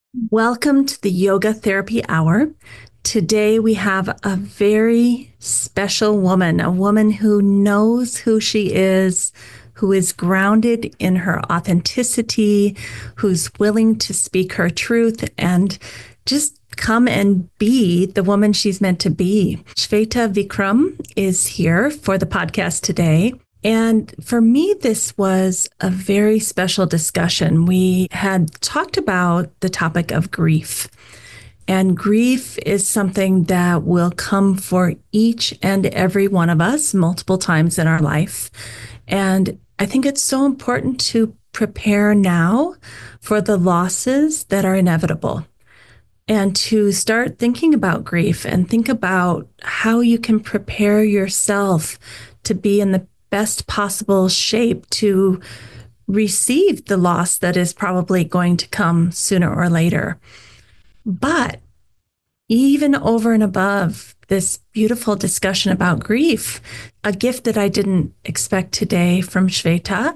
Welcome to the Yoga Therapy Hour. Today we have a very special woman, a woman who knows who she is, who is grounded in her authenticity, who's willing to speak her truth and just come and be the woman she's meant to be. Shweta Vikram is here for the podcast today. And for me, this was a very special discussion. We had talked about the topic of grief. And grief is something that will come for each and every one of us multiple times in our life. And I think it's so important to prepare now for the losses that are inevitable and to start thinking about grief and think about how you can prepare yourself to be in the best possible shape to receive the loss that is probably going to come sooner or later. But even over and above this beautiful discussion about grief, a gift that I didn't expect today from Shweta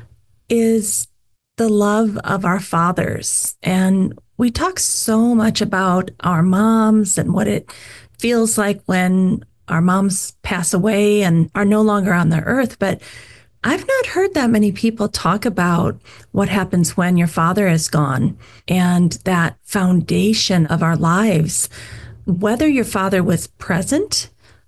is the love of our fathers. And we talk so much about our moms and what it feels like when our moms pass away and are no longer on the earth. But I've not heard that many people talk about what happens when your father is gone and that foundation of our lives, whether your father was present,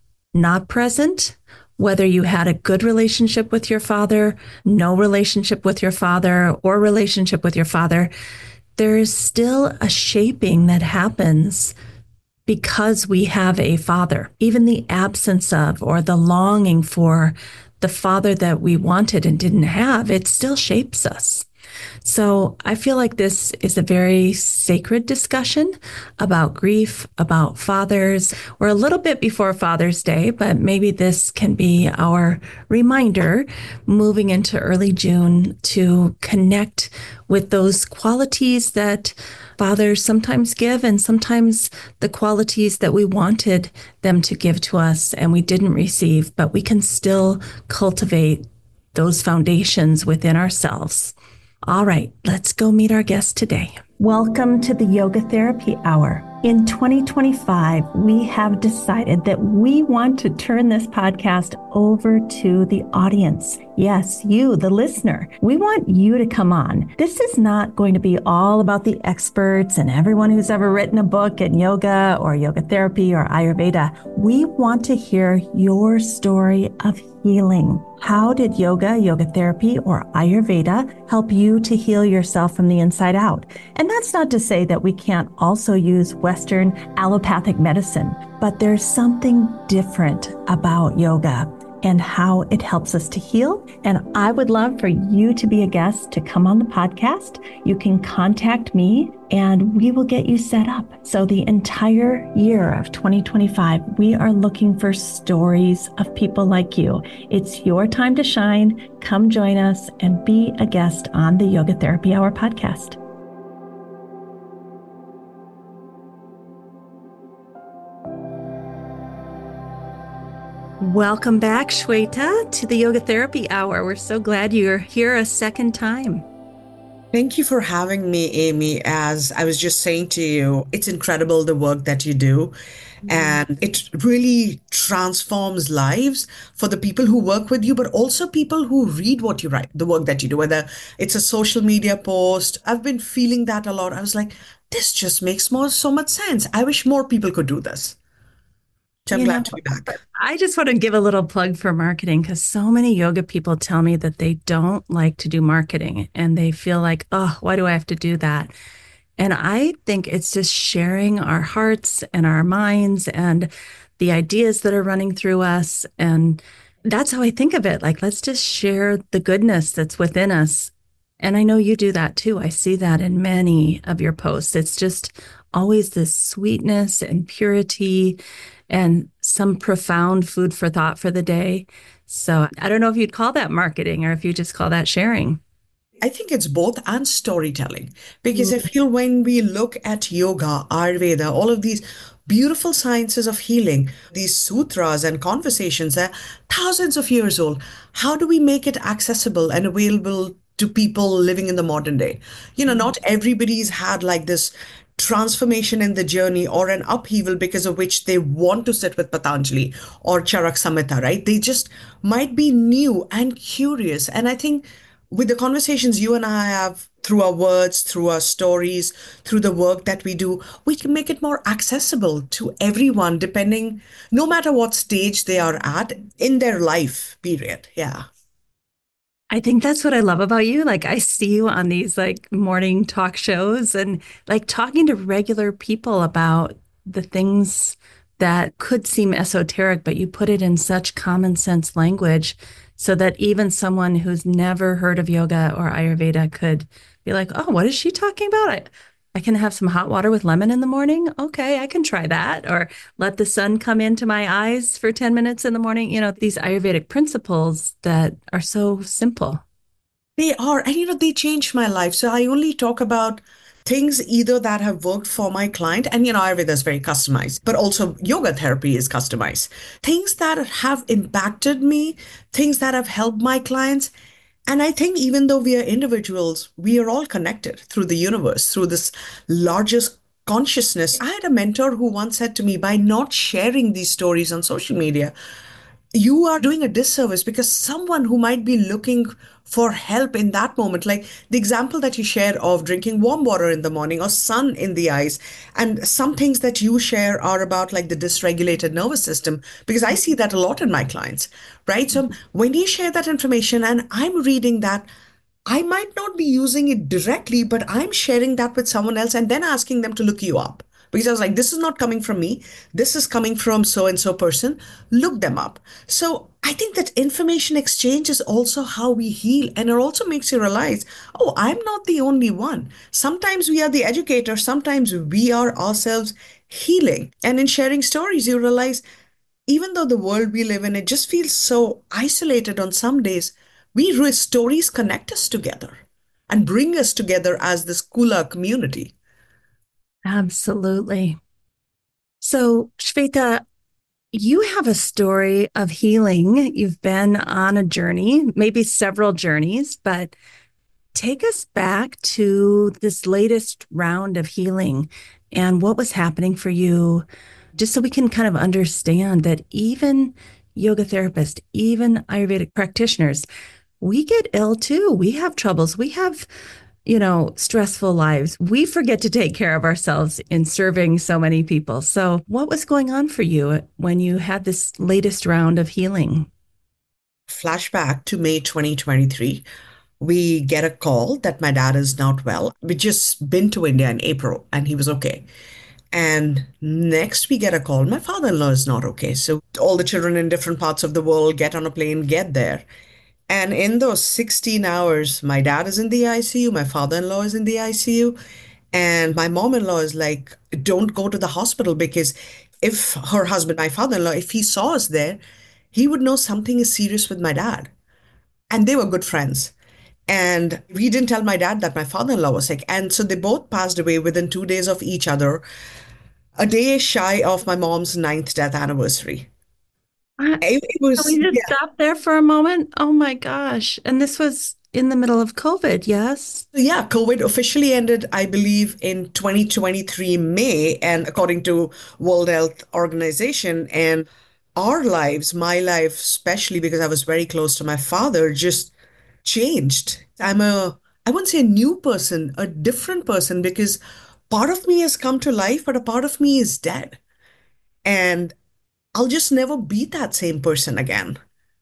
not present, whether you had a good relationship with your father, no relationship with your father, or relationship with your father, there is still a shaping that happens because we have a father. Even the absence of or the longing for the father that we wanted and didn't have, it still shapes us. So I feel like this is a very sacred discussion about grief, about fathers. We're a little bit before Father's Day, but maybe this can be our reminder moving into early June to connect with those qualities that fathers sometimes give and sometimes the qualities that we wanted them to give to us and we didn't receive, but we can still cultivate those foundations within ourselves. All right, let's go meet our guest today. Welcome to the Yoga Therapy Hour. In 2025, we have decided that we want to turn this podcast over to the audience. Yes, you, the listener. We want you to come on. This is not going to be all about the experts and everyone who's ever written a book in yoga or yoga therapy or Ayurveda. We want to hear your story of healing. How did yoga therapy, or Ayurveda help you to heal yourself from the inside out? And that's not to say that we can't also use Western allopathic medicine, but there's something different about yoga and how it helps us to heal. And I would love for you to be a guest to come on the podcast. You can contact me and we will get you set up. So the entire year of 2025, we are looking for stories of people like you. It's your time to shine. Come join us and be a guest on the Yoga Therapy Hour podcast. Welcome back, Shweta, to the Yoga Therapy Hour. We're so glad you're here a second time. Thank you for having me, Amy. As I was just saying to you, it's incredible the work that you do. And it really transforms lives for the people who work with you, but also people who read what you write, the work that you do, whether it's a social media post. I've been feeling that a lot. I was like, this just makes so much sense. I wish more people could do this. So I'm You know, glad to be back. I just want to give a little plug for marketing because so many yoga people tell me that they don't like to do marketing and they feel like, oh, why do I have to do that? And I think it's just sharing our hearts and our minds and the ideas that are running through us. And that's how I think of it. Like, let's just share the goodness that's within us. And I know you do that too. I see that in many of your posts. It's just always this sweetness and purity and some profound food for thought for the day. So I don't know if you'd call that marketing or if you just call that sharing. I think it's both and storytelling because I feel when we look at yoga, Ayurveda, all of these beautiful sciences of healing, these sutras and conversations are thousands of years old. How do we make it accessible and available to people living in the modern day. Not everybody's had like this transformation in the journey or an upheaval because of which they want to sit with Patanjali or Charak Samhita, right? They just might be new and curious. And I think with the conversations you and I have through our words, through our stories, through the work that we do, we can make it more accessible to everyone, depending, no matter what stage they are at in their life, period. Yeah. I think that's what I love about you. Like I see you on these like morning talk shows and like talking to regular people about the things that could seem esoteric, but you put it in such common sense language so that even someone who's never heard of yoga or Ayurveda could be like, oh, what is she talking about? I can have some hot water with lemon in the morning. Okay, I can try that. Or let the sun come into my eyes for 10 minutes in the morning. These Ayurvedic principles that are so simple. They are, and they changed my life. So I only talk about things either that have worked for my client, and Ayurveda is very customized, but also yoga therapy is customized. Things that have impacted me, things that have helped my clients. And I think even though we are individuals, we are all connected through the universe, through this largest consciousness. I had a mentor who once said to me, by not sharing these stories on social media, you are doing a disservice because someone who might be looking for help in that moment, like the example that you shared of drinking warm water in the morning or sun in the eyes, and some things that you share are about like the dysregulated nervous system, because I see that a lot in my clients, right? So when you share that information and I'm reading that, I might not be using it directly, but I'm sharing that with someone else and then asking them to look you up. Because I was like, this is not coming from me. This is coming from so and so person. Look them up. So I think that information exchange is also how we heal. And it also makes you realize, oh, I'm not the only one. Sometimes we are the educator, sometimes we are ourselves healing. And in sharing stories, you realize even though the world we live in, it just feels so isolated on some days, stories connect us together and bring us together as this Kula community. Absolutely. So, Shweta, you have a story of healing. You've been on a journey, maybe several journeys, but take us back to this latest round of healing and what was happening for you, just so we can kind of understand that even yoga therapists, even Ayurvedic practitioners, we get ill too. We have troubles. We have, stressful lives. We forget to take care of ourselves in serving so many people. So, what was going on for you when you had this latest round of healing? Flashback to May 2023. We get a call that my dad is not well. We just been to India in April and he was okay. And next we get a call, my father-in-law is not okay. So all the children in different parts of the world get on a plane, get there. And in those 16 hours, my dad is in the ICU, my father-in-law is in the ICU, and my mom-in-law is like, don't go to the hospital because if her husband, my father-in-law, if he saw us there, he would know something is serious with my dad. And they were good friends. And we didn't tell my dad that my father-in-law was sick. And so they both passed away within 2 days of each other, a day shy of my mom's ninth death anniversary. Uh, It Can was, we just yeah. stop there for a moment? Oh my gosh. And this was in the middle of COVID, yes? So yeah, COVID officially ended, I believe, in 2023 May, and according to World Health Organization, and our lives, my life, especially because I was very close to my father, just changed. I wouldn't say a new person, a different person, because part of me has come to life, but a part of me is dead. And I'll just never be that same person again.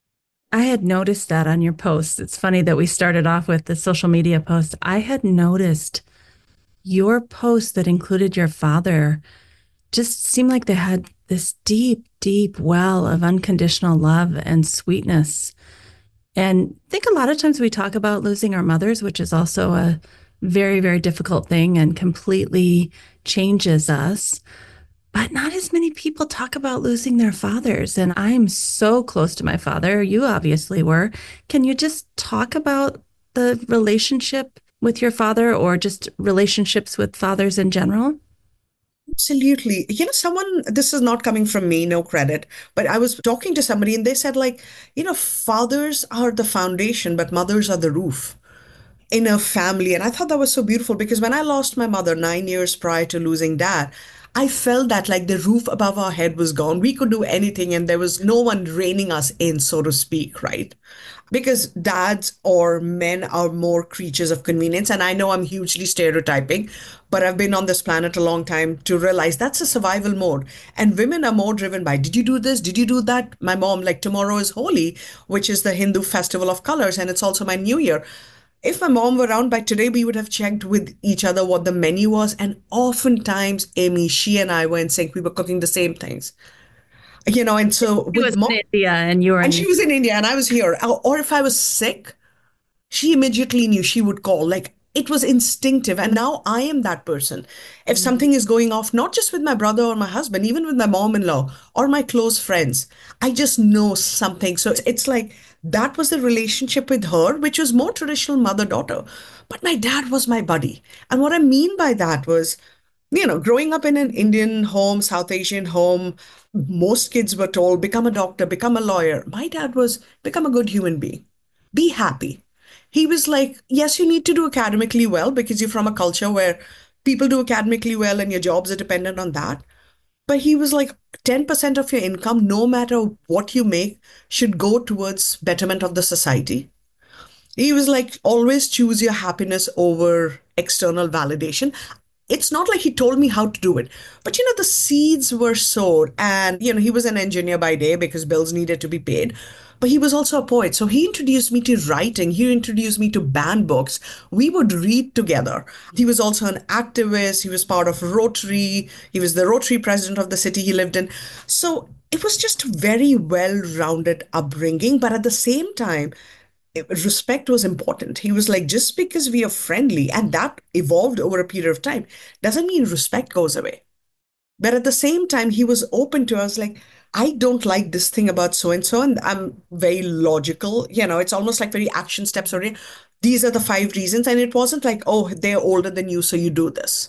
I had noticed that on your post. It's funny that we started off with the social media post. I had noticed your post that included your father just seemed like they had this deep, deep well of unconditional love and sweetness. And I think a lot of times we talk about losing our mothers, which is also a very, very difficult thing and completely changes us. But not as many people talk about losing their fathers. And I'm so close to my father. You obviously were. Can you just talk about the relationship with your father or just relationships with fathers in general? Absolutely. This is not coming from me, no credit, but I was talking to somebody and they said, like, fathers are the foundation, but mothers are the roof. in a family. And I thought that was so beautiful because when I lost my mother 9 years prior to losing dad, I felt that like the roof above our head was gone. We could do anything and there was no one reining us in, so to speak, right? Because dads or men are more creatures of convenience. And I know I'm hugely stereotyping, but I've been on this planet a long time to realize that's a survival mode. And women are more driven by, did you do this? Did you do that? My mom, like tomorrow is Holi, which is the Hindu festival of colors, and it's also my new year. If my mom were around by today, we would have checked with each other what the menu was. And oftentimes, Amy, she and I were in sync. We were cooking the same things, and so He with was mom, in India and you were and in. she was in India and I was here. Or if I was sick, she immediately knew she would call. Like it was instinctive. And now I am that person. If something is going off, not just with my brother or my husband, even with my mom-in-law or my close friends, I just know something. So it's like that was the relationship with her, which was more traditional mother-daughter. But my dad was my buddy. And what I mean by that was, growing up in an Indian home, South Asian home, most kids were told, become a doctor, become a lawyer. My dad was, become a good human being, be happy. He was like, yes, you need to do academically well because you're from a culture where people do academically well and your jobs are dependent on that. But he was like, 10% of your income, no matter what you make, should go towards betterment of the society. He was like, always choose your happiness over external validation. It's not like he told me how to do it, but the seeds were sowed. And, he was an engineer by day because bills needed to be paid, but he was also a poet. So he introduced me to writing. He introduced me to banned books. We would read together. He was also an activist. He was part of Rotary. He was the Rotary president of the city he lived in. So it was just a very well-rounded upbringing. But at the same time, respect was important. He was like, just because we are friendly and that evolved over a period of time doesn't mean respect goes away. But at the same time, he was open to us, like, I don't like this thing about so and so. And I'm very logical. It's almost like very action steps oriented. These are the 5 reasons. And it wasn't like, oh, they're older than you, so you do this.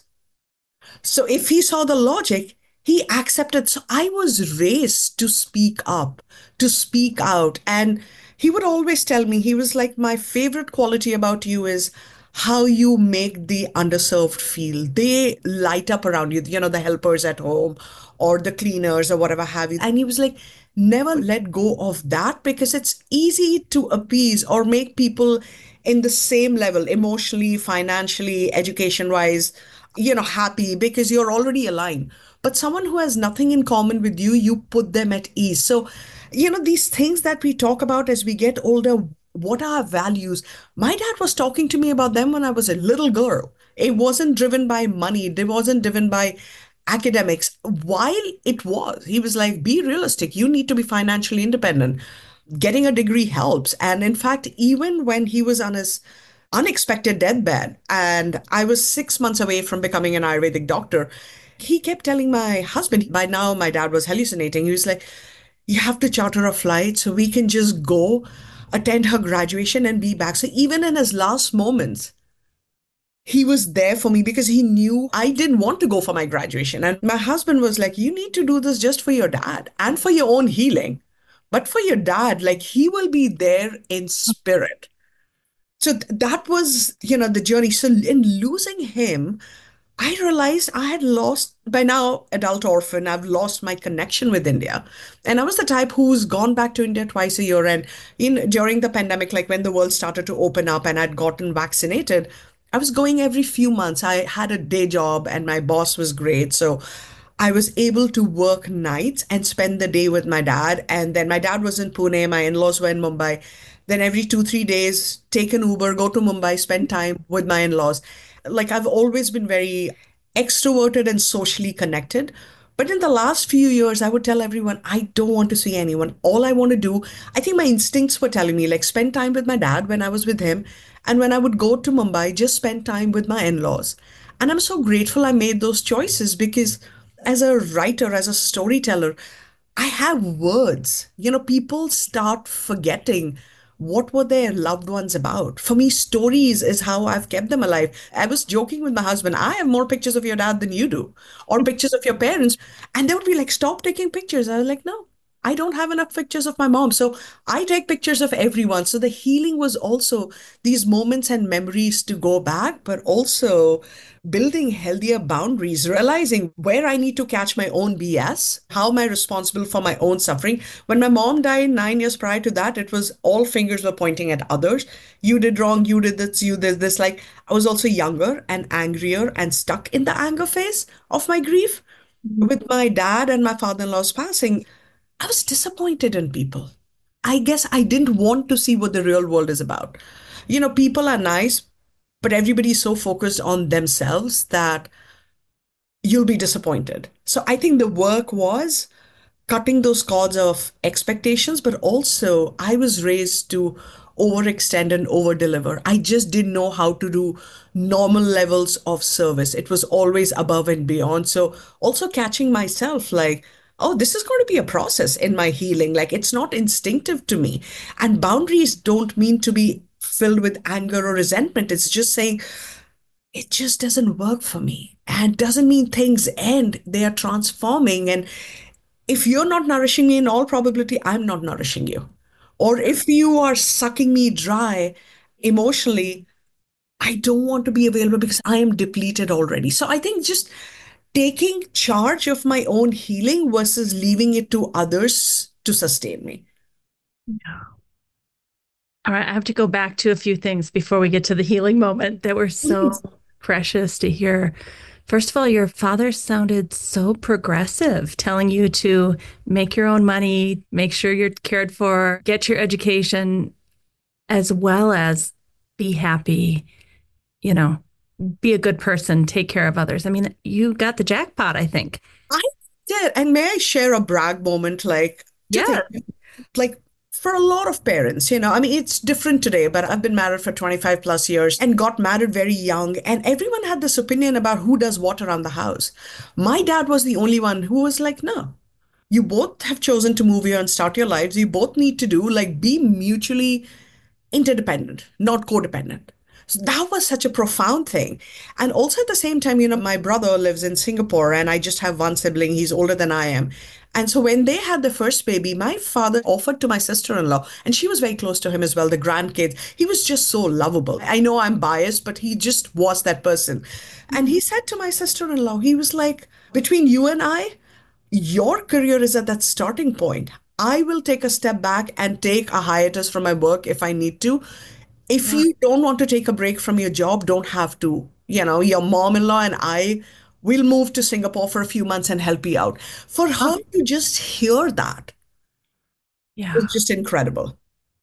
So if he saw the logic, he accepted. So I was raised to speak up, to speak out. And he would always tell me, he was like, my favorite quality about you is how you make the underserved feel. They light up around you, the helpers at home or the cleaners or whatever have you. And he was like, never let go of that because it's easy to appease or make people in the same level, emotionally, financially, education wise, happy because you're already aligned. But someone who has nothing in common with you, you put them at ease. So, these things that we talk about as we get older, what are our values? My dad was talking to me about them when I was a little girl. It wasn't driven by money, it wasn't driven by academics. While it was, he was like, be realistic. You need to be financially independent. Getting a degree helps. And in fact, even when he was on his unexpected deathbed, and I was 6 months away from becoming an Ayurvedic doctor, he kept telling my husband, by now my dad was hallucinating. He was like, you have to charter a flight so we can just go attend her graduation and be back. So even in his last moments, he was there for me because he knew I didn't want to go for my graduation. And my husband was like, you need to do this just for your dad and for your own healing. But for your dad, like he will be there in spirit. So that was, the journey. So in losing him, I realized I had lost, by now, adult orphan, I've lost my connection with India. And I was the type who's gone back to India twice a year. And during the pandemic, like when the world started to open up and I'd gotten vaccinated, I was going every few months. I had a day job and my boss was great. So I was able to work nights and spend the day with my dad. And then my dad was in Pune, my in-laws were in Mumbai. Then every 2, 3 days, take an Uber, go to Mumbai, spend time with my in-laws. Like I've always been very extroverted and socially connected. But in the last few years, I would tell everyone, I don't want to see anyone. All I want to do, I think my instincts were telling me, like, spend time with my dad when I was with him. And when I would go to Mumbai, just spend time with my in laws. And I'm so grateful I made those choices because as a writer, as a storyteller, I have words. People start forgetting what were their loved ones about. For me, stories is how I've kept them alive. I was joking with my husband, I have more pictures of your dad than you do, or pictures of your parents. And they would be like, stop taking pictures. I was like, no. I don't have enough pictures of my mom. So I take pictures of everyone. So the healing was also these moments and memories to go back, but also building healthier boundaries, realizing where I need to catch my own BS, how am I responsible for my own suffering. When my mom died 9 years prior to that, it was all fingers were pointing at others. You did wrong, you did this, you did this. Like I was also younger and angrier and stuck in the anger phase of my grief. Mhm. With my dad and my father-in-law's passing, I was disappointed in people. I guess I didn't want to see what the real world is about. People are nice, but everybody's so focused on themselves that you'll be disappointed. So I think the work was cutting those cords of expectations, but also I was raised to overextend and overdeliver. I just didn't know how to do normal levels of service. It was always above and beyond. So also catching myself like, oh, this is going to be a process in my healing. Like it's not instinctive to me. And boundaries don't mean to be filled with anger or resentment. It's just saying, it just doesn't work for me. And doesn't mean things end. They are transforming. And if you're not nourishing me, in all probability, I'm not nourishing you. Or if you are sucking me dry emotionally, I don't want to be available because I am depleted already. So I think just taking charge of my own healing versus leaving it to others to sustain me. All right, I have to go back to a few things before we get to the healing moment that were so Please. precious to hear. First of all, your father sounded so progressive, telling you to make your own money, make sure you're cared for, get your education, as well as be happy, you know, be a good person, take care of others. I mean, you got the jackpot, I think. I did. And may I share a brag moment? Like, to Yeah. think, like, for a lot of parents, I mean, it's different today, but I've been married for 25 plus years and got married very young. And everyone had this opinion about who does what around the house. My dad was the only one who was like, no, you both have chosen to move here and start your lives. You both need to do like be mutually interdependent, not codependent. So that was such a profound thing. And also at the same time, my brother lives in Singapore and I just have one sibling. He's older than I am. And so when they had the first baby, my father offered to my sister-in-law, and she was very close to him as well, the grandkids. He was just so lovable. I know I'm biased, but he just was that person. And he said to my sister-in-law, he was like, between you and I, your career is at that starting point. I will take a step back and take a hiatus from my work if I need to. If Yeah. you don't want to take a break from your job, don't have to. Your mom-in-law and I will move to Singapore for a few months and help you out. For her Oh, to just hear that was yeah. just incredible.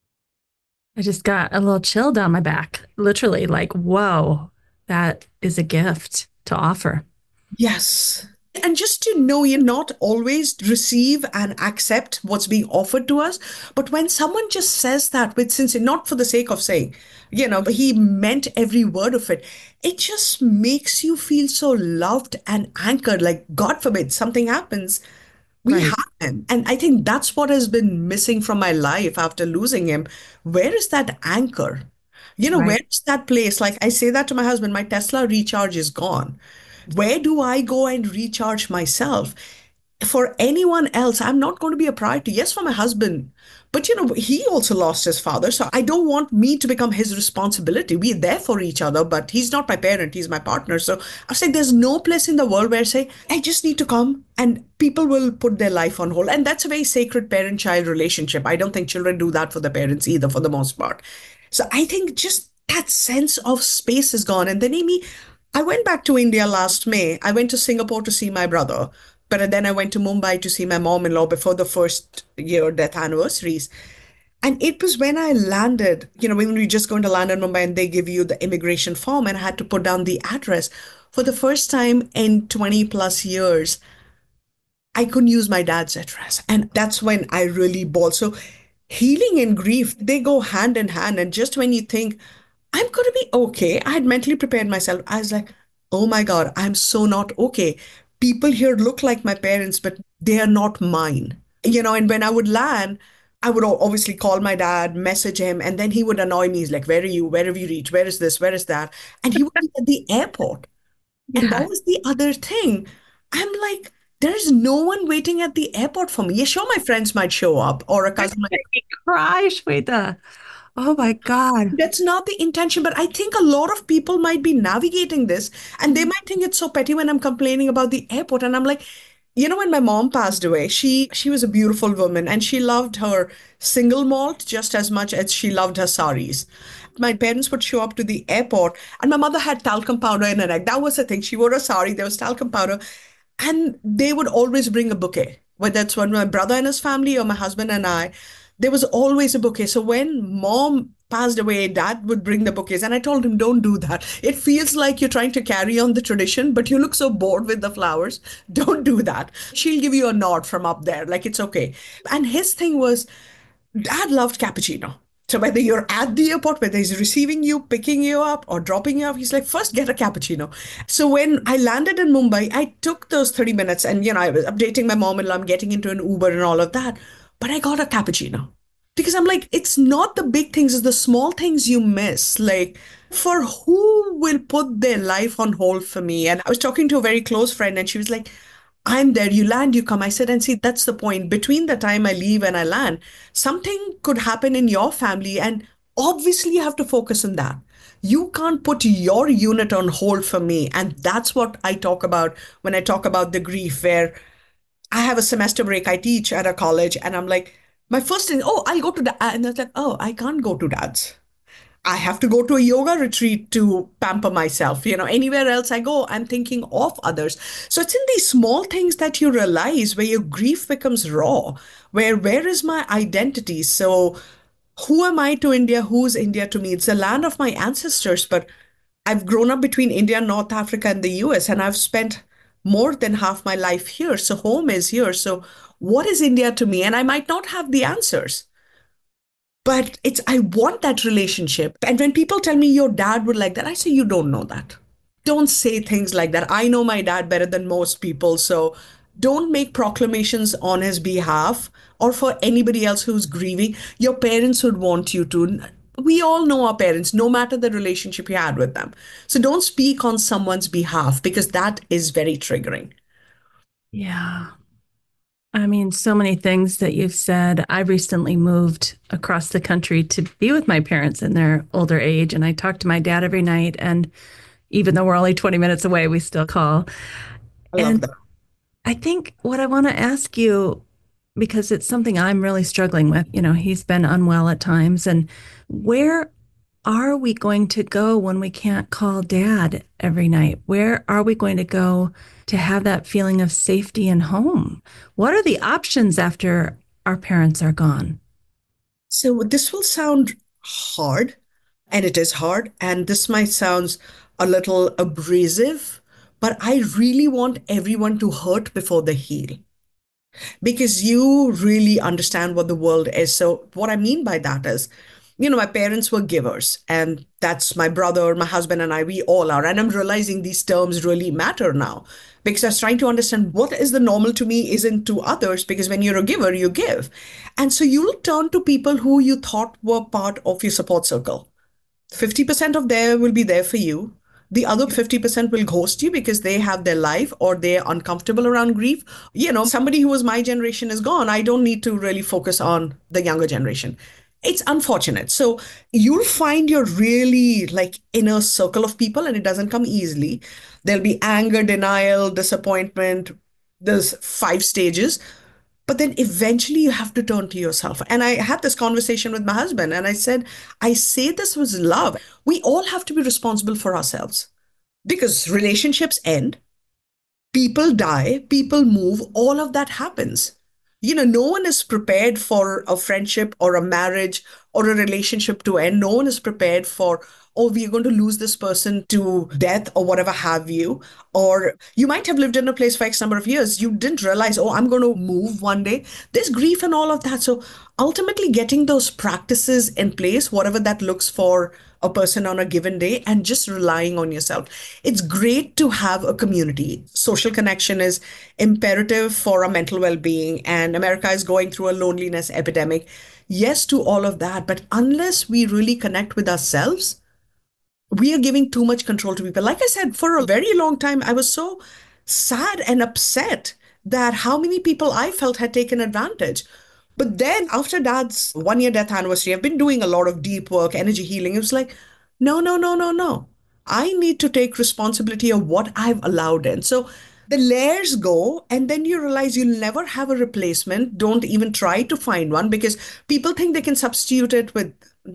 I just got a little chill down my back, literally, like, whoa, that is a gift to offer. Yes. And just to know you not always receive and accept what's being offered to us, but when someone just says that with sincerity, not for the sake of saying, but he meant every word of it, it just makes you feel so loved and anchored. Like, God forbid something happens, we have Right, him. And I think that's what has been missing from my life after losing him. Where is that anchor? right. Where's that place? Like I say that to my husband, my Tesla recharge is gone. Where do I go and recharge myself? For anyone else, I'm not going to be a priority. Yes, for my husband, but he also lost his father. So I don't want me to become his responsibility. We're there for each other, but he's not my parent, he's my partner. So I was like, there's no place in the world where I say, I just need to come and people will put their life on hold. And that's a very sacred parent-child relationship. I don't think children do that for the parents either, for the most part. So I think just that sense of space is gone. And then, Amy, I went back to India last May. I went to Singapore to see my brother, but then I went to Mumbai to see my mom-in-law before the first year death anniversaries. And it was when I landed, when we just going to land in Mumbai and they give you the immigration form and I had to put down the address. For the first time in 20 plus years, I couldn't use my dad's address. And that's when I really bawled. So healing and grief, they go hand in hand. And just when you think, I'm going to be okay, I had mentally prepared myself. I was like, oh my God, I'm so not okay. People here look like my parents, but they are not mine. And when I would land, I would obviously call my dad, message him, and then he would annoy me. He's like, where are you? Where have you reached? Where is this? Where is that? And he would be at the airport. And that Yeah. was the other thing. I'm like, There is no one waiting at the airport for me. Yeah, sure, my friends might show up or a That's cousin might. making me cry, Shweta. Oh my God. That's not the intention, but I think a lot of people might be navigating this and they might think it's so petty when I'm complaining about the airport. And I'm like, when my mom passed away, she was a beautiful woman and she loved her single malt just as much as she loved her saris. My parents would show up to the airport and my mother had talcum powder in her neck. That was the thing. She wore a sari, there was talcum powder, and they would always bring a bouquet, whether it's when my brother and his family or my husband and I, there was always a bouquet. So when mom passed away, dad would bring the bouquets. And I told him, don't do that. It feels like you're trying to carry on the tradition, but you look so bored with the flowers. Don't do that. She'll give you a nod from up there, like it's okay. And his thing was, dad loved cappuccino. So whether you're at the airport, whether he's receiving you, picking you up, or dropping you off, he's like, first get a cappuccino. So when I landed in Mumbai, I took those 30 minutes and, I was updating my mom-in-law, I'm getting into an Uber and all of that. But I got a cappuccino because I'm like, it's not the big things, it's the small things you miss. Like, for who will put their life on hold for me? And I was talking to a very close friend and she was like, I'm there, you land, you come. I said, and see, that's the point. Between the time I leave and I land, something could happen in your family. And obviously, you have to focus on that. You can't put your unit on hold for me. And that's what I talk about when I talk about the grief, where I have a semester break. I teach at a college, and I'm like, my first thing, oh, I'll go to dad. And I was like, oh, I can't go to dad's. I have to go to a yoga retreat to pamper myself. Anywhere else I go, I'm thinking of others. So it's in these small things that you realize where your grief becomes raw, where is my identity? So who am I to India? Who's India to me? It's the land of my ancestors, but I've grown up between India, North Africa, and the US, and I've spent more than half my life here. So home is here. So what is India to me? And I might not have the answers. But I want that relationship. And when people tell me your dad would like that, I say, you don't know that. Don't say things like that. I know my dad better than most people. So don't make proclamations on his behalf or for anybody else who's grieving. Your parents would want you to. We all know our parents, no matter the relationship you had with them. So don't speak on someone's behalf because that is very triggering. Yeah. I mean, so many things that you've said. I recently moved across the country to be with my parents in their older age, and I talk to my dad every night. And even though we're only 20 minutes away, we still call. I love And that. I think what I want to ask you, because it's something I'm really struggling with, he's been unwell at times. And where are we going to go when we can't call dad every night? Where are we going to go to have that feeling of safety and home? What are the options after our parents are gone? So this will sound hard, and it is hard, and this might sound a little abrasive, but I really want everyone to hurt before they heal because you really understand what the world is. So what I mean by that is, my parents were givers, and that's my brother, my husband, and I, we all are. And I'm realizing these terms really matter now because I was trying to understand what is the normal to me isn't to others, because when you're a giver, you give. And so you'll turn to people who you thought were part of your support circle. 50% of there will be there for you. The other 50% will ghost you because they have their life or they're uncomfortable around grief. Somebody who was my generation is gone. I don't need to really focus on the younger generation. It's unfortunate. So you'll find your really like inner circle of people, and it doesn't come easily. There'll be anger, denial, disappointment. There's 5 stages. But then eventually you have to turn to yourself. And I had this conversation with my husband and I said, I say this was love. We all have to be responsible for ourselves because relationships end, people die, people move, all of that happens. No one is prepared for a friendship or a marriage or a relationship to end. No one is prepared for, oh, we are going to lose this person to death or whatever have you. Or you might have lived in a place for X number of years. You didn't realize, oh, I'm going to move one day. There's grief and all of that. So ultimately, getting those practices in place, whatever that looks for a person on a given day, and just relying on yourself. It's great to have a community. Social connection is imperative for our mental well being, and America is going through a loneliness epidemic. Yes, to all of that. But unless we really connect with ourselves, we are giving too much control to people. Like I said, for a very long time, I was so sad and upset that how many people I felt had taken advantage. But then after dad's 1 year death anniversary, I've been doing a lot of deep work, energy healing. It was like, no, no, no, no, no. I need to take responsibility of what I've allowed in. So the layers go, and then you realize you'll never have a replacement. Don't even try to find one because people think they can substitute it with,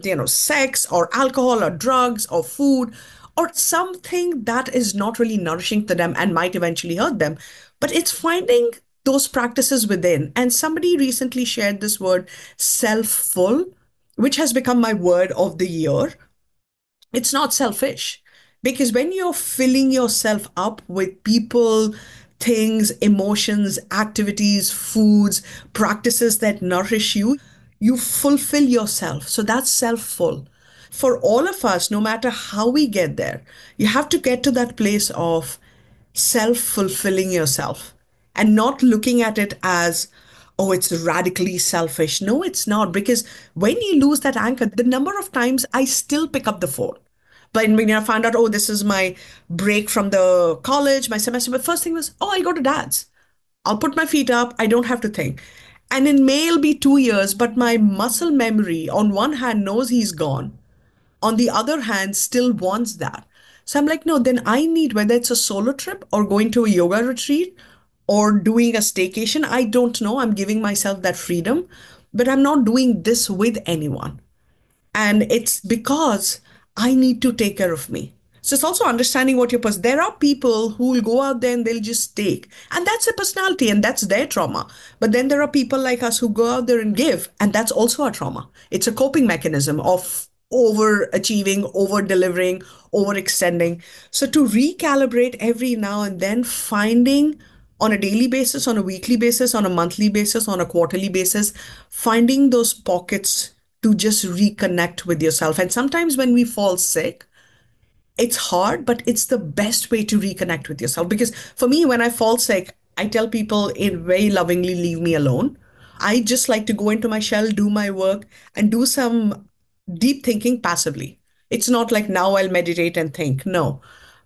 sex or alcohol or drugs or food or something that is not really nourishing to them and might eventually hurt them. But it's finding those practices within. And somebody recently shared this word self-full, which has become my word of the year. It's not selfish because when you're filling yourself up with people, things, emotions, activities, foods, practices that nourish you, you fulfill yourself. So that's self full. For all of us, no matter how we get there, you have to get to that place of self fulfilling yourself and not looking at it as, oh, it's radically selfish. No, it's not. Because when you lose that anchor, the number of times I still pick up the phone. But when I found out, oh, this is my break from the college, my semester, the first thing was, oh, I'll go to dad's. I'll put my feet up. I don't have to think. And it may be 2 years, but my muscle memory on one hand knows he's gone, on the other hand, still wants that. So I'm like, no, then I need, whether it's a solo trip or going to a yoga retreat or doing a staycation, I don't know. I'm giving myself that freedom, but I'm not doing this with anyone. And it's because I need to take care of me. So it's also understanding what your person. There are people who will go out there and they'll just take, and that's a personality and that's their trauma. But then there are people like us who go out there and give, and that's also a trauma. It's a coping mechanism of overachieving, over delivering, overextending. So to recalibrate every now and then, finding on a daily basis, on a weekly basis, on a monthly basis, on a quarterly basis, finding those pockets to just reconnect with yourself. And sometimes when we fall sick, it's hard, but it's the best way to reconnect with yourself. Because for me, when I fall sick, I tell people it very lovingly, leave me alone. I just like to go into my shell, do my work, and do some deep thinking passively. It's not like now I'll meditate and think. No.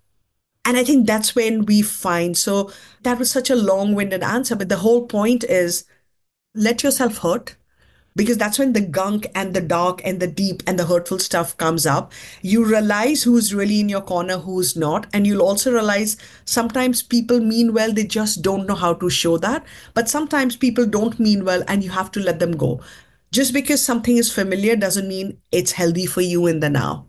And I think that's when we find. So that was such a long winded answer. But the whole point is let yourself hurt because that's when the gunk and the dark and the deep and the hurtful stuff comes up. You realize who's really in your corner, who's not. And you'll also realize sometimes people mean well, they just don't know how to show that. But sometimes people don't mean well and you have to let them go. Just because something is familiar doesn't mean it's healthy for you in the now.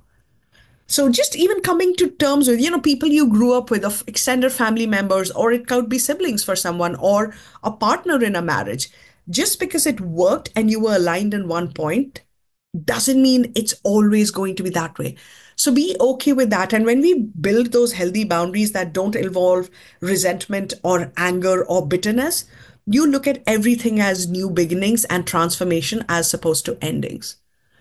So just even coming to terms with, people you grew up with, of extended family members, or it could be siblings for someone, or a partner in a marriage. Just because it worked and you were aligned in one point doesn't mean it's always going to be that way. So be okay with that. And when we build those healthy boundaries that don't involve resentment or anger or bitterness, you look at everything as new beginnings and transformation as opposed to endings.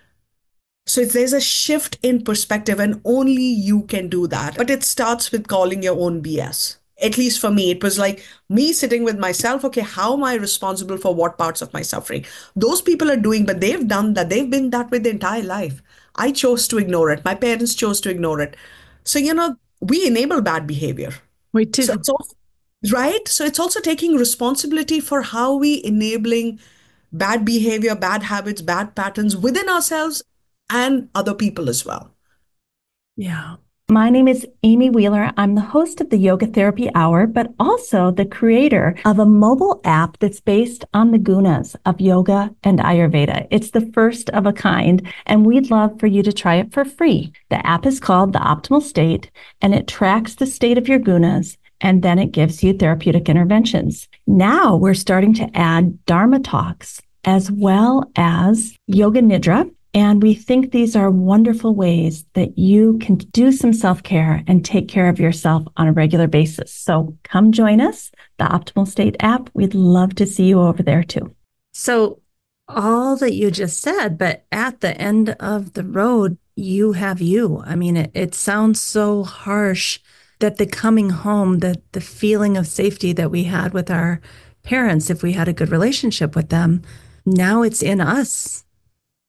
So there's a shift in perspective, and only you can do that. But it starts with calling your own BS. At least for me, it was like me sitting with myself. Okay, how am I responsible for what parts of my suffering? Those people are doing, but they've done that. They've been that way the entire life. I chose to ignore it. My parents chose to ignore it. So, we enable bad behavior. We So do. it's also, right. So it's also taking responsibility for how we enabling bad behavior, bad habits, bad patterns within ourselves and other people as well. Yeah. My name is Amy Wheeler. I'm the host of the Yoga Therapy Hour, but also the creator of a mobile app that's based on the gunas of yoga and Ayurveda. It's the first of a kind, and we'd love for you to try it for free. The app is called The Optimal State, and it tracks the state of your gunas, and then it gives you therapeutic interventions. Now we're starting to add Dharma talks as well as Yoga Nidra. And we think these are wonderful ways that you can do some self-care and take care of yourself on a regular basis. So come join us, the Optimal State app. We'd love to see you over there too. So all that you just said, but at the end of the road, you have you. I mean, it sounds so harsh that the coming home, the feeling of safety that we had with our parents, if we had a good relationship with them, now it's in us.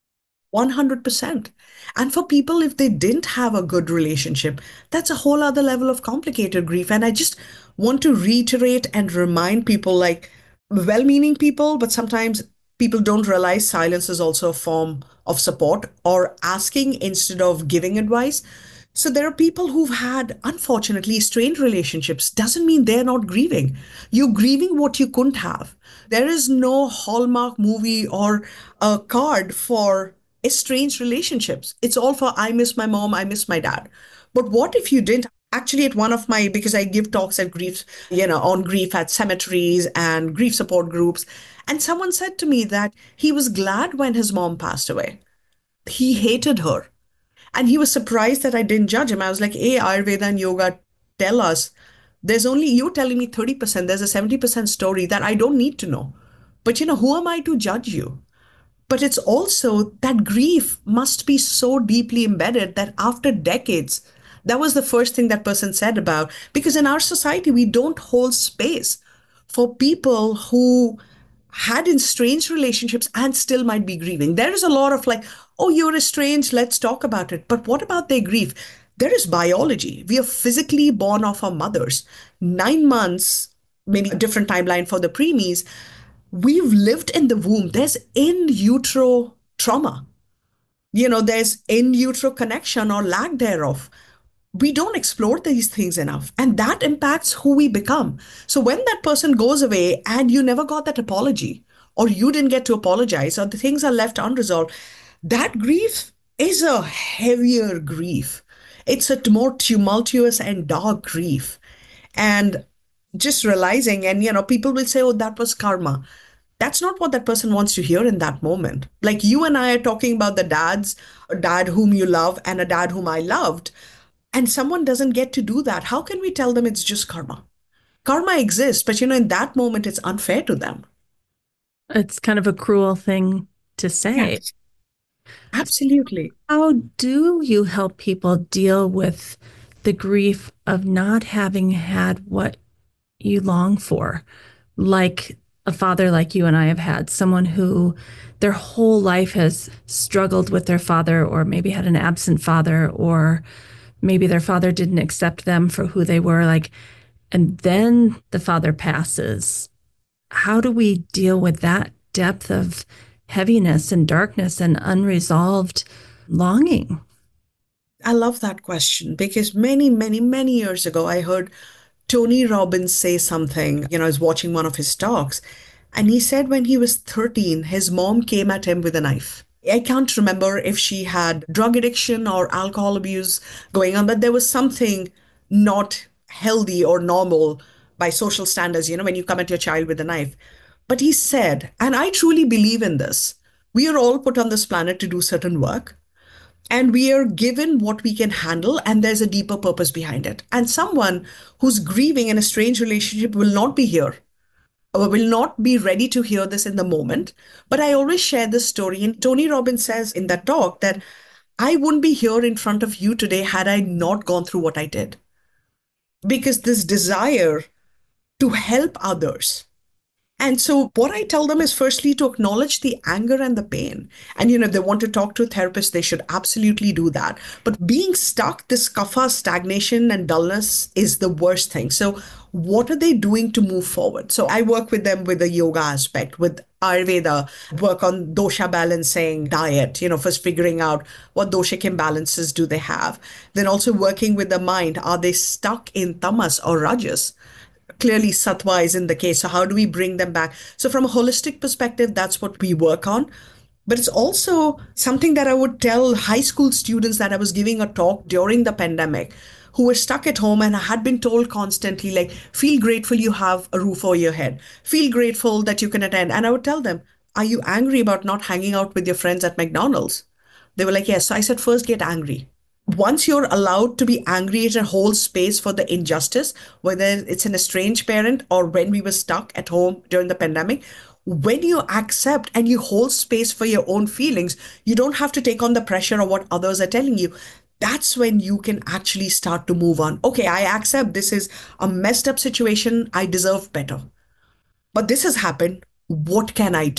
100%. And for people, if they didn't have a good relationship, that's a whole other level of complicated grief. And I just want to reiterate and remind people like well meaning people, but sometimes people don't realize silence is also a form of support or asking instead of giving advice. So there are people who've had, unfortunately, strained relationships. Doesn't mean they're not grieving. You're grieving what you couldn't have. There is no Hallmark movie or a card for estranged relationships. It's all for I miss my mom, I miss my dad. But what if you didn't? Actually, at one of my, because I give talks at grief, on grief at cemeteries and grief support groups. And someone said to me that he was glad when his mom passed away. He hated her. And he was surprised that I didn't judge him. I was like, hey, Ayurveda and yoga tell us there's only you telling me 30%, there's a 70% story that I don't need to know. But who am I to judge you? But it's also that grief must be so deeply embedded that after decades, that was the first thing that person said about, because in our society, we don't hold space for people who had estranged relationships and still might be grieving. There is a lot of like, oh, you're estranged, let's talk about it. But what about their grief? There is biology. We are physically born of our mothers. 9 months, maybe a different timeline for the preemies, we've lived in the womb. There's in utero trauma. There's in utero connection or lack thereof. We don't explore these things enough, and that impacts who we become. So when that person goes away and you never got that apology, or you didn't get to apologize, or the things are left unresolved, that grief is a heavier grief. It's a more tumultuous and dark grief. And just realizing, and people will say, oh, that was karma. That's not what that person wants to hear in that moment. Like you and I are talking about the a dad whom you love and a dad whom I loved, and someone doesn't get to do that. How can we tell them it's just karma? Karma exists, but in that moment, it's unfair to them. It's kind of a cruel thing to say. Yes, absolutely. How do you help people deal with the grief of not having had what you long for? Like a father like you and I have had, someone who their whole life has struggled with their father, or maybe had an absent father, or maybe their father didn't accept them for who they were, like, and then the father passes. How do we deal with that depth of heaviness and darkness and unresolved longing? I love that question because many, many, many years ago, I heard Tony Robbins say something. I was watching one of his talks, and he said when he was 13, his mom came at him with a knife. I can't remember if she had drug addiction or alcohol abuse going on, but there was something not healthy or normal by social standards, when you come at your child with a knife. But he said, and I truly believe in this, we are all put on this planet to do certain work. And we are given what we can handle, and there's a deeper purpose behind it. And someone who's grieving in a strange relationship will not be here, or will not be ready to hear this in the moment. But I always share this story. And Tony Robbins says in that talk that I wouldn't be here in front of you today had I not gone through what I did. Because this desire to help others. And so, what I tell them is firstly to acknowledge the anger and the pain. And, if they want to talk to a therapist, they should absolutely do that. But being stuck, this kapha, stagnation, and dullness is the worst thing. So, what are they doing to move forward? So, I work with them with the yoga aspect, with Ayurveda, work on dosha balancing, diet, first figuring out what doshic imbalances do they have. Then also working with the mind. Are they stuck in tamas or rajas? Clearly sattva is in the case. So how do we bring them back? So from a holistic perspective, that's what we work on. But it's also something that I would tell high school students that I was giving a talk during the pandemic who were stuck at home and had been told constantly, like, feel grateful you have a roof over your head. Feel grateful that you can attend. And I would tell them, are you angry about not hanging out with your friends at McDonald's? They were like, yes. So I said, first get angry. Once you're allowed to be angry at a whole space for the injustice, whether it's an estranged parent or when we were stuck at home during the pandemic, when you accept and you hold space for your own feelings, you don't have to take on the pressure of what others are telling you. That's when you can actually start to move on. Okay, I accept this is a messed up situation. I deserve better. But this has happened. What can I do?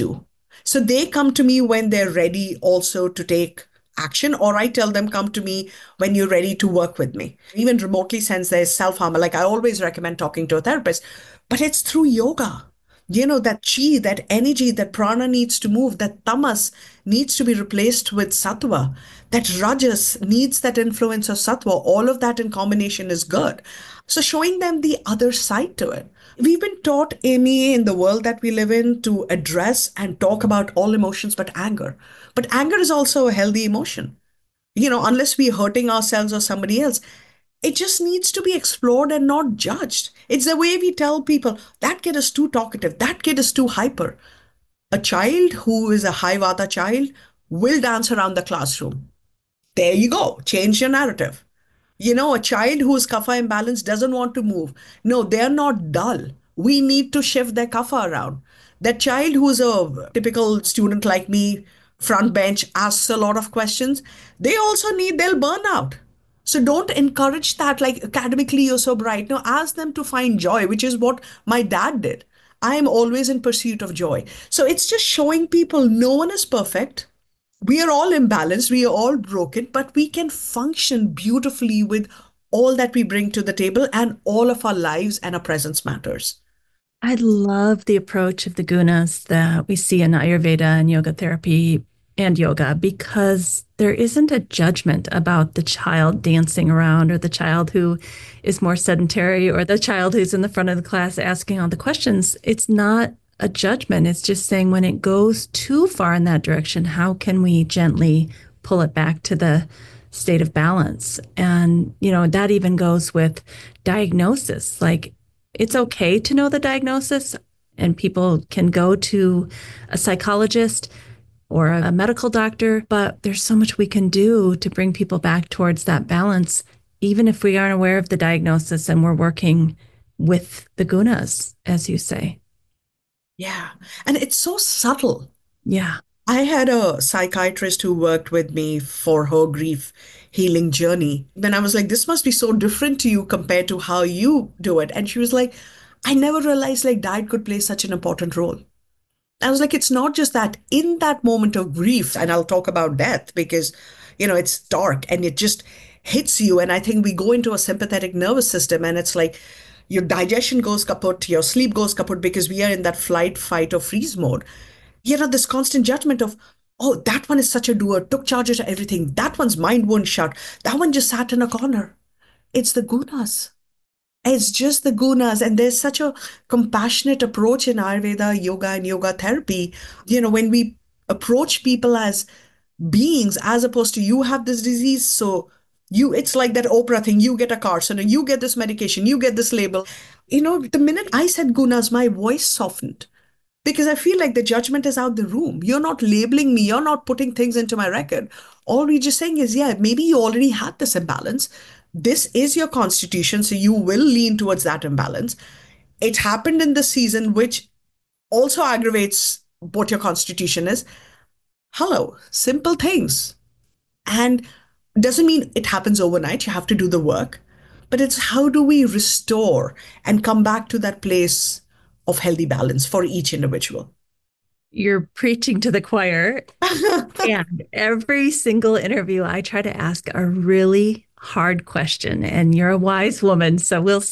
So they come to me when they're ready also to take action, or I tell them, come to me when you're ready to work with me. Even remotely, since there's self harm, like I always recommend talking to a therapist, but it's through yoga. That chi, that energy, that prana needs to move, that tamas needs to be replaced with sattva, that rajas needs that influence of sattva. All of that in combination is good. So showing them the other side to it. We've been taught, Amy, in the world that we live in to address and talk about all emotions but anger. But anger is also a healthy emotion. Unless we're hurting ourselves or somebody else, it just needs to be explored and not judged. It's the way we tell people that kid is too talkative, that kid is too hyper. A child who is a high vata child will dance around the classroom. There you go. Change your narrative. A child who is kapha imbalanced doesn't want to move. No, they're not dull. We need to shift their kapha around. That child who's a typical student like me, front bench, asks a lot of questions, they'll burn out. So don't encourage that, like academically, you're so bright. No, ask them to find joy, which is what my dad did. I am always in pursuit of joy. So it's just showing people no one is perfect. We are all imbalanced, we are all broken, but we can function beautifully with all that we bring to the table, and all of our lives and our presence matters. I love the approach of the gunas that we see in Ayurveda and yoga therapy and yoga because there isn't a judgment about the child dancing around or the child who is more sedentary or the child who's in the front of the class asking all the questions. It's not a judgment. It's just saying when it goes too far in that direction, how can we gently pull it back to the state of balance? And, that even goes with diagnosis. Like it's okay to know the diagnosis, and people can go to a psychologist or a medical doctor, but there's so much we can do to bring people back towards that balance, even if we aren't aware of the diagnosis and we're working with the gunas, as you say. Yeah. And it's so subtle. Yeah. I had a psychiatrist who worked with me for her grief healing journey. Then I was like, this must be so different to you compared to how you do it. And she was like, I never realized like diet could play such an important role. I was like, it's not just that in that moment of grief, and I'll talk about death because, it's dark and it just hits you. And I think we go into a sympathetic nervous system, and it's like your digestion goes kaput, your sleep goes kaput because we are in that flight, fight, or freeze mode. This constant judgment of, oh, that one is such a doer, took charge of everything. That one's mind won't shut. That one just sat in a corner. It's the gunas. It's just the gunas. And there's such a compassionate approach in Ayurveda, yoga, and yoga therapy. When we approach people as beings, as opposed to you have this disease, so it's like that Oprah thing, you get a car, so now you get this medication, you get this label. The minute I said gunas, my voice softened because I feel like the judgment is out the room. You're not labeling me. You're not putting things into my record. All we're just saying is, yeah, maybe you already had this imbalance. This is your constitution, so you will lean towards that imbalance. It happened in the season, which also aggravates what your constitution is. Hello, simple things. And doesn't mean it happens overnight. You have to do the work. But it's how do we restore and come back to that place of healthy balance for each individual? You're preaching to the choir. And every single interview, I try to ask a really hard question. And you're a wise woman. So we'll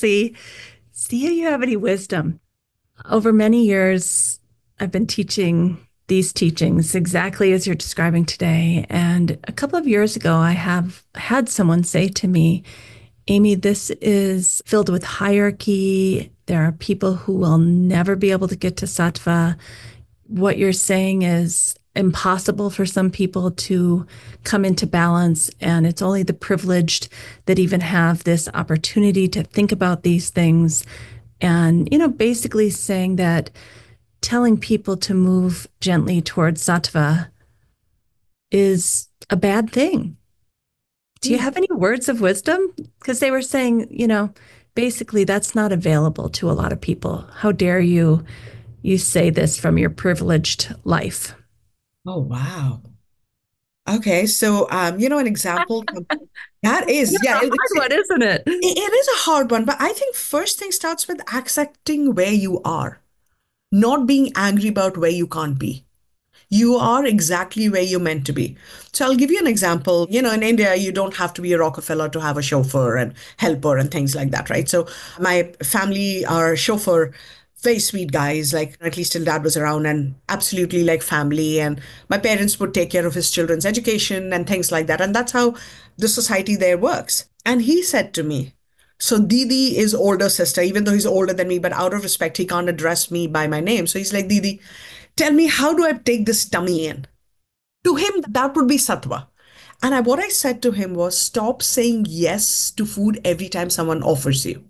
see if you have any wisdom. Over many years, I've been teaching these teachings exactly as you're describing today. And a couple of years ago, I have had someone say to me, Amy, this is filled with hierarchy. There are people who will never be able to get to sattva. What you're saying is impossible for some people to come into balance. And it's only the privileged that even have this opportunity to think about these things. And, basically saying that telling people to move gently towards sattva is a bad thing. Do you have any words of wisdom? Because they were saying, basically that's not available to a lot of people. How dare you say this from your privileged life? Oh, wow. Okay, so an example that is, It's a yeah, hard one, isn't it? it is a hard one, but I think first thing starts with accepting where you are, not being angry about where you can't be. You are exactly where you're meant to be. So I'll give you an example. In India, you don't have to be a Rockefeller to have a chauffeur and helper and things like that, right? So my family, our chauffeur, very sweet guys, like at least till dad was around and absolutely like family. And my parents would take care of his children's education and things like that. And that's how the society there works. And he said to me, so Didi is older sister, even though he's older than me, but out of respect, he can't address me by my name. So he's like, Didi, tell me, how do I take this tummy in? To him, that would be sattva. And what I said to him was, stop saying yes to food every time someone offers you.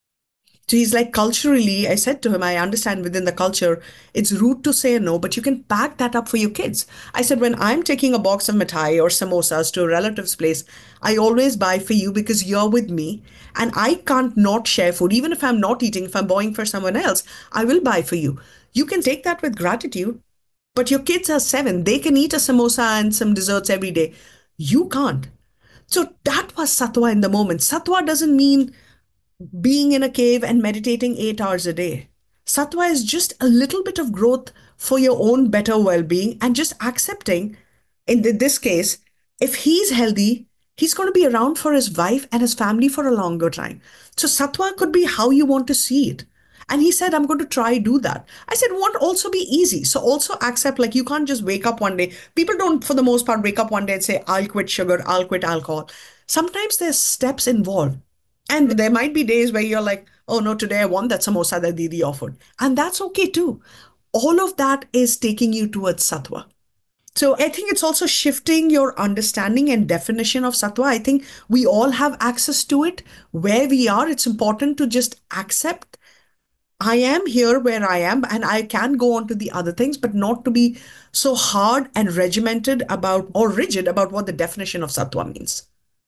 So he's like, culturally, I said to him, I understand within the culture, it's rude to say no, but you can pack that up for your kids. I said, when I'm taking a box of mithai or samosas to a relative's place, I always buy for you because you're with me and I can't not share food. Even if I'm not eating, if I'm buying for someone else, I will buy for you. You can take that with gratitude, but your kids are 7. They can eat a samosa and some desserts every day. You can't. So that was sattva in the moment. Sattva doesn't mean being in a cave and meditating 8 hours a day. Sattva is just a little bit of growth for your own better well being and just accepting, in this case, if he's healthy, he's going to be around for his wife and his family for a longer time. So, sattva could be how you want to see it. And he said, I'm going to try do that. I said, won't also be easy. So also accept, like, you can't just wake up one day. People don't, for the most part, wake up one day and say, I'll quit sugar, I'll quit alcohol. Sometimes there's steps involved. And there might be days where you're like, oh no, today I want that samosa that Didi offered. And that's okay too. All of that is taking you towards sattva. So I think it's also shifting your understanding and definition of sattva. I think we all have access to it. Where we are, it's important to just accept I am here where I am and I can go on to the other things, but not to be so hard and regimented about or rigid about what the definition of sattva means.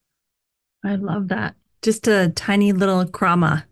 I love that. Just a tiny little krama.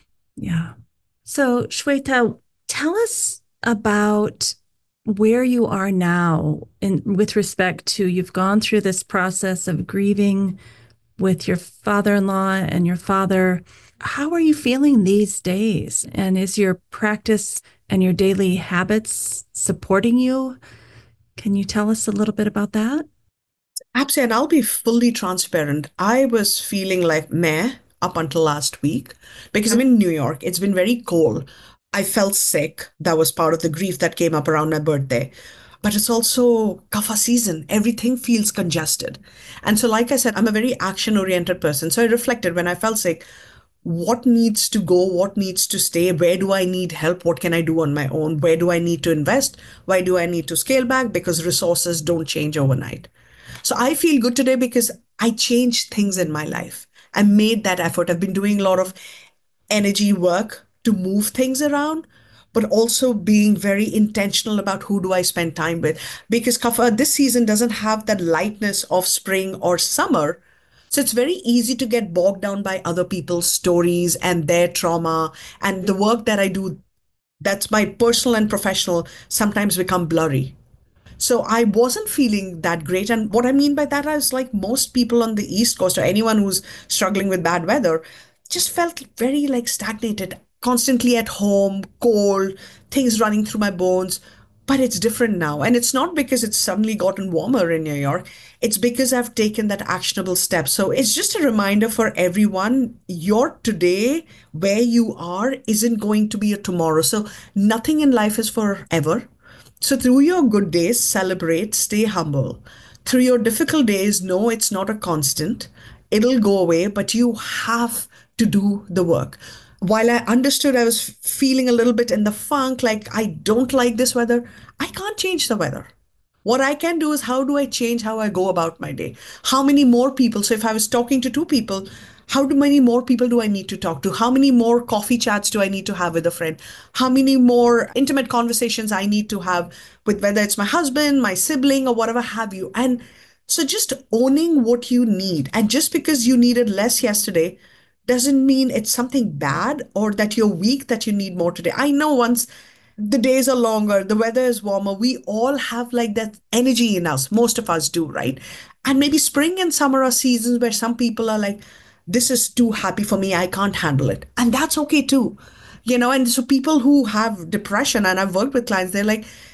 Yeah. So, Shweta, tell us about where you are now in with respect to you've gone through this process of grieving with your father-in-law and your father. How are you feeling these days? And is your practice and your daily habits supporting you? Can you tell us a little bit about that? Absolutely, and I'll be fully transparent. I was feeling like meh up until last week because I'm in New York. It's been very cold. I felt sick. That was part of the grief that came up around my birthday. But it's also kapha season. Everything feels congested. And so, like I said, I'm a very action-oriented person. So I reflected when I felt sick, what needs to go, what needs to stay, where do I need help, what can I do on my own, where do I need to invest, why do I need to scale back, because resources don't change overnight. So I feel good today because I changed things in my life. I made that effort. I've been doing a lot of energy work to move things around, but also being very intentional about who do I spend time with. Because Kafa, this season doesn't have that lightness of spring or summer. So it's very easy to get bogged down by other people's stories and their trauma. And the work that I do, that's my personal and professional, sometimes become blurry. So I wasn't feeling that great. And what I mean by that is like most people on the East Coast or anyone who's struggling with bad weather just felt very like stagnated, constantly at home, cold, things running through my bones. But it's different now. And it's not because it's suddenly gotten warmer in New York. It's because I've taken that actionable step. So it's just a reminder for everyone, your today, where you are, isn't going to be a tomorrow. So nothing in life is forever. So through your good days, celebrate, stay humble. Through your difficult days, no, it's not a constant. It'll go away, but you have to do the work. While I understood I was feeling a little bit in the funk, like I don't like this weather, I can't change the weather. What I can do is how do I change how I go about my day? How many more people? So if I was talking to 2 people, how many more people do I need to talk to? How many more coffee chats do I need to have with a friend? How many more intimate conversations I need to have with whether it's my husband, my sibling, or whatever have you? And so just owning what you need. And just because you needed less yesterday doesn't mean it's something bad or that you're weak, that you need more today. I know once the days are longer, the weather is warmer, we all have like that energy in us. Most of us do, right? And maybe spring and summer are seasons where some people are like, this is too happy for me, I can't handle it. And that's okay too. And so people who have depression, and I've worked with clients, they're like,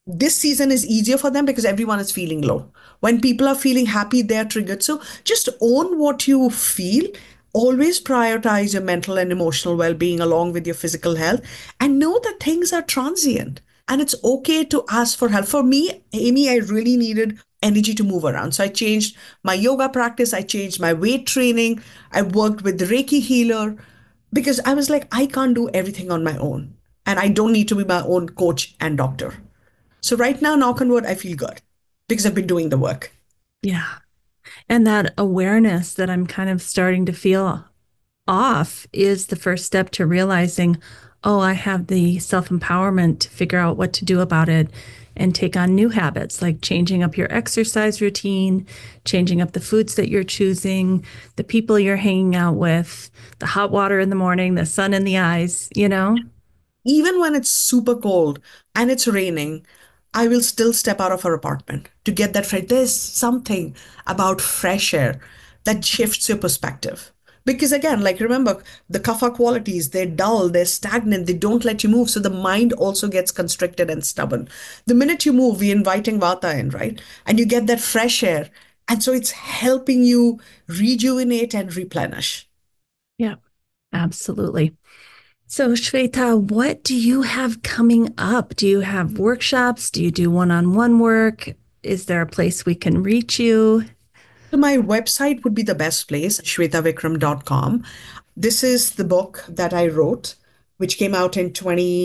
this season is easier for them because everyone is feeling low. When people are feeling happy, they're triggered. So just own what you feel. Always prioritize your mental and emotional well being along with your physical health and know that things are transient and it's okay to ask for help. For me, Amy, I really needed energy to move around. So I changed my yoga practice, I changed my weight training, I worked with the Reiki healer because I was like, I can't do everything on my own. And I don't need to be my own coach and doctor. So right now, knock on wood, I feel good because I've been doing the work. Yeah. And that awareness that I'm kind of starting to feel off is the first step to realizing, oh, I have the self empowerment to figure out what to do about it and take on new habits like changing up your exercise routine, changing up the foods that you're choosing, the people you're hanging out with, the hot water in the morning, the sun in the eyes, you know? Even when it's super cold and it's raining, I will still step out of our apartment to get that fresh. There's something about fresh air that shifts your perspective. Because again, like remember, the kapha qualities, they're dull, they're stagnant, they don't let you move. So the mind also gets constricted and stubborn. The minute you move, we're inviting vata in, right? And you get that fresh air. And so it's helping you rejuvenate and replenish. Yeah, absolutely. So, Shweta, what do you have coming up? Do you have workshops? Do you do one on one work? Is there a place we can reach you? So my website would be the best place, shwetavikram.com. This is the book that I wrote, which came out in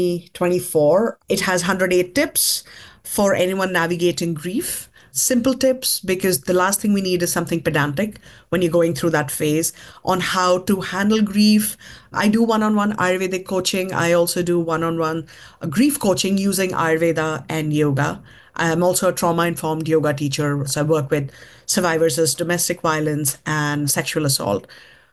2024. It has 108 tips for anyone navigating grief. Simple tips because the last thing we need is something pedantic when you're going through that phase on how to handle grief. I do one on one Ayurvedic coaching. I also do one on one grief coaching using Ayurveda and yoga. I'm also a trauma informed yoga teacher. So I work with survivors of domestic violence and sexual assault.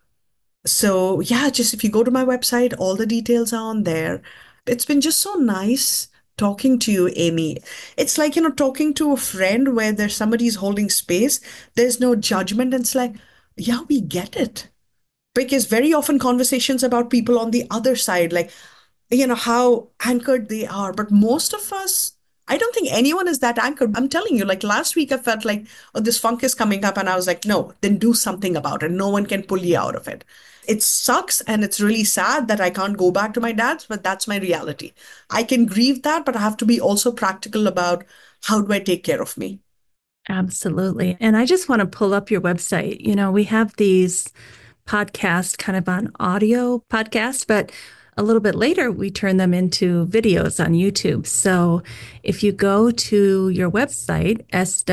So, yeah, just if you go to my website, all the details are on there. It's been just so nice talking to you, Amy. It's like, talking to a friend where there's somebody's holding space. There's no judgment. And it's like, yeah, we get it. Because very often conversations about people on the other side, like, how anchored they are. But most of us, I don't think anyone is that anchored. I'm telling you, like last week, I felt like, oh, this funk is coming up. And I was like, no, then do something about it. No one can pull you out of it. It sucks and it's really sad that I can't go back to my dad's, but that's my reality. I can grieve that, but I have to be also practical about how do I take care of me. Absolutely. And I just want to pull up your website. We have these podcasts kind of on audio podcast, but a little bit later we turn them into videos on YouTube. So if you go to your website,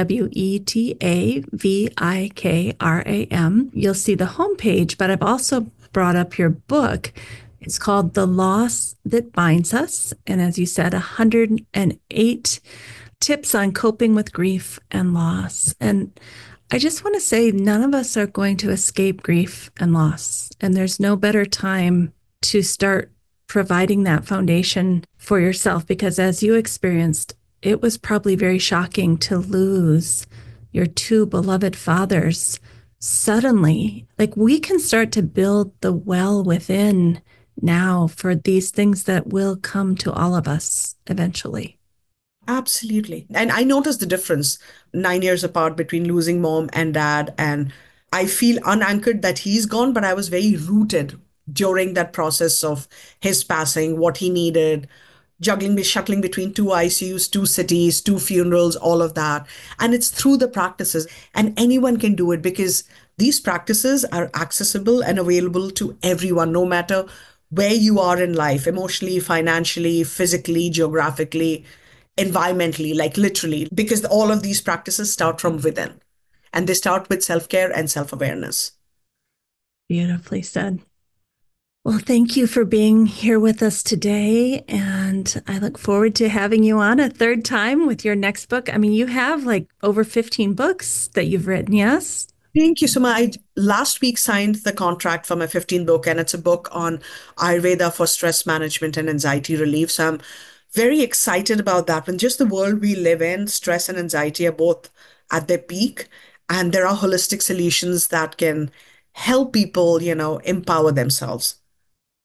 SWETAVIKRAM, you'll see the homepage, but I've also brought up your book. It's called The Loss That Binds Us. And as you said, 108 tips on coping with grief and loss. And I just want to say none of us are going to escape grief and loss. And there's no better time to start providing that foundation for yourself because as you experienced, it was probably very shocking to lose your two beloved fathers suddenly. Like we can start to build the well within now for these things that will come to all of us eventually. Absolutely. And I noticed the difference 9 years apart between losing mom and dad. And I feel unanchored that he's gone, but I was very rooted during that process of his passing, what he needed, shuttling between two ICUs, two cities, two funerals, all of that. And it's through the practices. And anyone can do it because these practices are accessible and available to everyone, no matter where you are in life, emotionally, financially, physically, geographically, environmentally, like literally, because all of these practices start from within and they start with self care and self awareness. Beautifully said. Well, thank you for being here with us today. And I look forward to having you on a third time with your next book. I mean, you have like over 15 books that you've written, yes? Thank you so much. I last week signed the contract for my 15th book, and it's a book on Ayurveda for stress management and anxiety relief. So I'm very excited about that. When just the world we live in, stress and anxiety are both at their peak, and there are holistic solutions that can help people, empower themselves.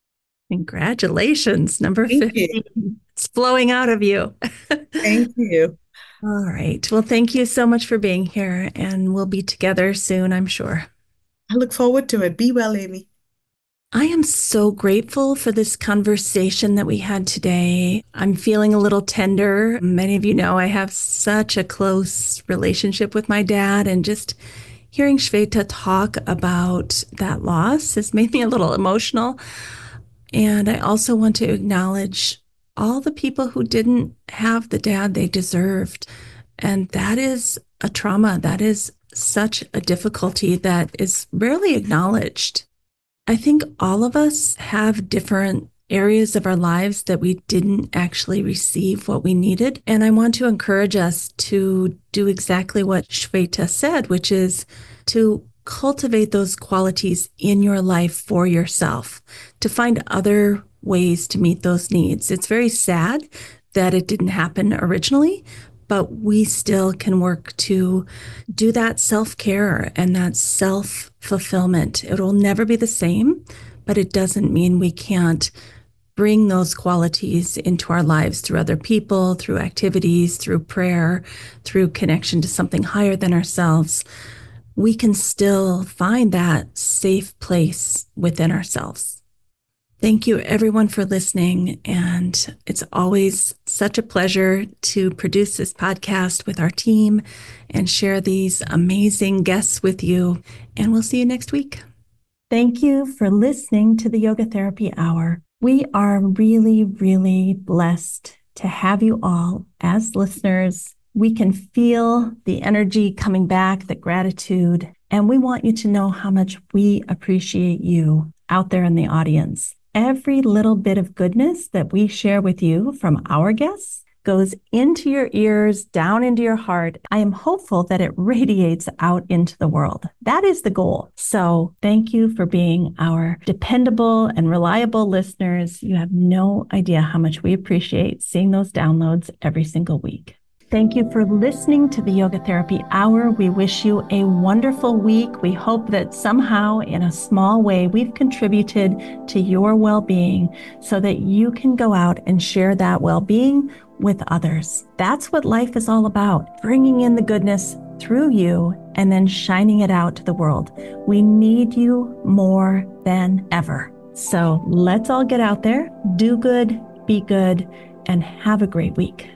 Congratulations, number Thank you. 15. It's flowing out of you. Thank you. All right. Well, thank you so much for being here, and we'll be together soon, I'm sure. I look forward to it. Be well, Amy. I am so grateful for this conversation that we had today. I'm feeling a little tender. Many of you know I have such a close relationship with my dad, and just hearing Shweta talk about that loss has made me a little emotional. And I also want to acknowledge all the people who didn't have the dad they deserved. And that is a trauma. That is such a difficulty that is rarely acknowledged. I think all of us have different areas of our lives that we didn't actually receive what we needed. And I want to encourage us to do exactly what Shweta said, which is to cultivate those qualities in your life for yourself, to find other ways to meet those needs. It's very sad that it didn't happen originally, but we still can work to do that self-care and that self-fulfillment. It will never be the same, but it doesn't mean we can't bring those qualities into our lives through other people, through activities, through prayer, through connection to something higher than ourselves. We can still find that safe place within ourselves. Thank you, everyone, for listening. And it's always such a pleasure to produce this podcast with our team and share these amazing guests with you. And we'll see you next week. Thank you for listening to the Yoga Therapy Hour. We are really, really blessed to have you all as listeners. We can feel the energy coming back, the gratitude, and we want you to know how much we appreciate you out there in the audience. Every little bit of goodness that we share with you from our guests goes into your ears, down into your heart. I am hopeful that it radiates out into the world. That is the goal. So thank you for being our dependable and reliable listeners. You have no idea how much we appreciate seeing those downloads every single week. Thank you for listening to the Yoga Therapy Hour. We wish you a wonderful week. We hope that somehow, in a small way, we've contributed to your well-being so that you can go out and share that well-being with others. That's what life is all about, bringing in the goodness through you and then shining it out to the world. We need you more than ever. So let's all get out there, do good, be good, and have a great week.